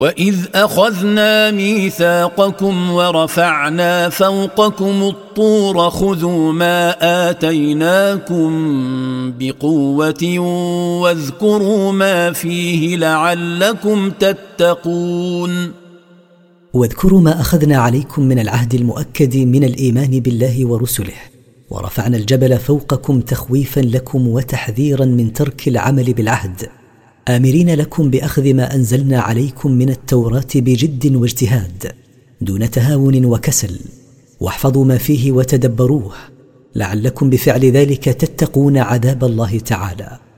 وإذ أخذنا ميثاقكم ورفعنا فوقكم الطور خذوا ما آتيناكم بقوة واذكروا ما فيه لعلكم تتقون. واذكروا ما أخذنا عليكم من العهد المؤكد من الإيمان بالله ورسله، ورفعنا الجبل فوقكم تخويفا لكم وتحذيرا من ترك العمل بالعهد، آمرين لكم بأخذ ما أنزلنا عليكم من التوراة بجد واجتهاد دون تهاون وكسل، واحفظوا ما فيه وتدبروه لعلكم بفعل ذلك تتقون عذاب الله تعالى.